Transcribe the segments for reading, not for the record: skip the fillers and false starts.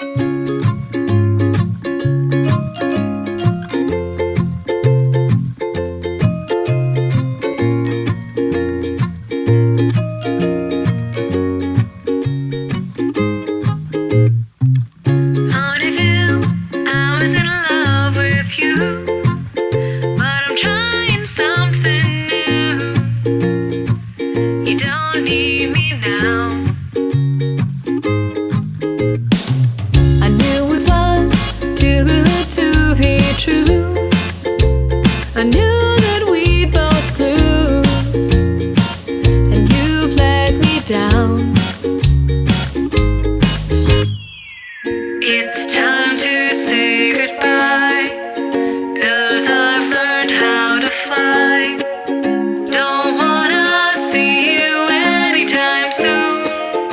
Ponyville, I was in love with you, but I'm trying something new. You don't need me now. I knew it was too good to be true. I knew that we'd both lose, and you've let me down. It's time to say goodbye, 'cause I've learned how to fly. Don't wanna see you anytime soon.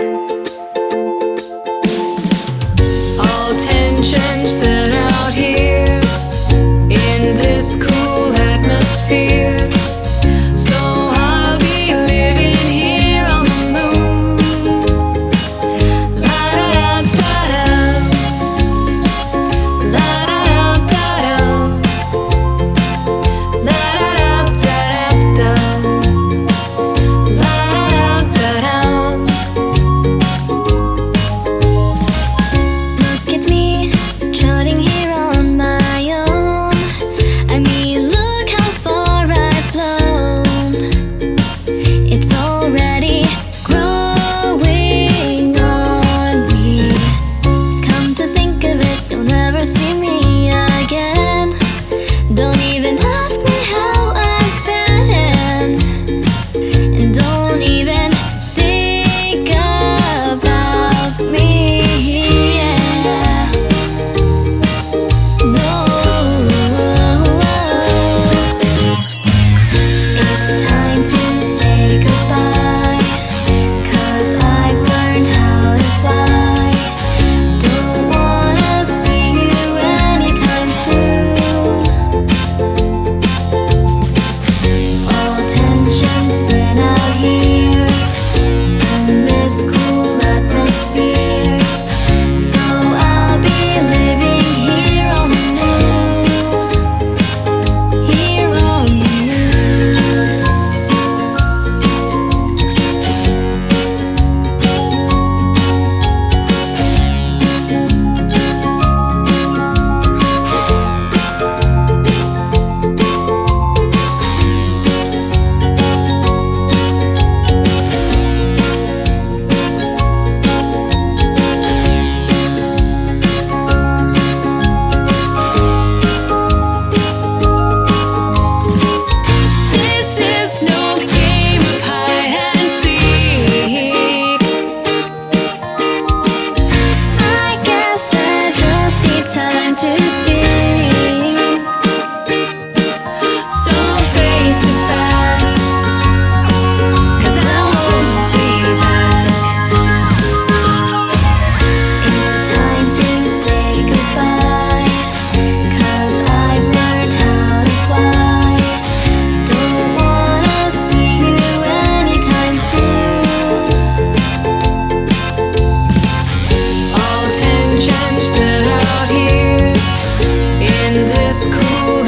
All tensions that are out here in this cool atmosphere. So I'll be living here on the moon. La da da da da. La da da da da. La da da da da. La da da da. Look at me, trotting here on my own. I mean, look how far I've flown. It's already growing on me. Come to think of it, you'll never see me again. Don't even ask me how I've been, and don't even think about me. Yeah. No. It's time to say goodbye, 'cause I've learned how to fly. Don't wanna see you anytime soon. All tensions then out here in this cool atmosphere. So I'll be living here on the moon, here on the moon. This is no game of hide and seek. I guess I just need time to think. So face it fast, 'cause I won't be back. It's time to say goodbye, 'cause I've learned how to fly. Don't wanna see you anytime soon. All tensions that are out here in this cool